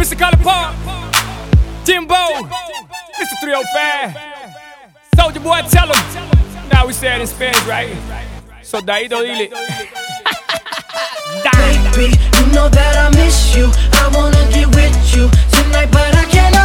Mr. Color Park, Jimbo, Mr. 305, Soldier Boy, tell him. Now we say it in Spanish, right? So Daito dile. Baby, you know that I miss you. I wanna get with you tonight, but I cannot.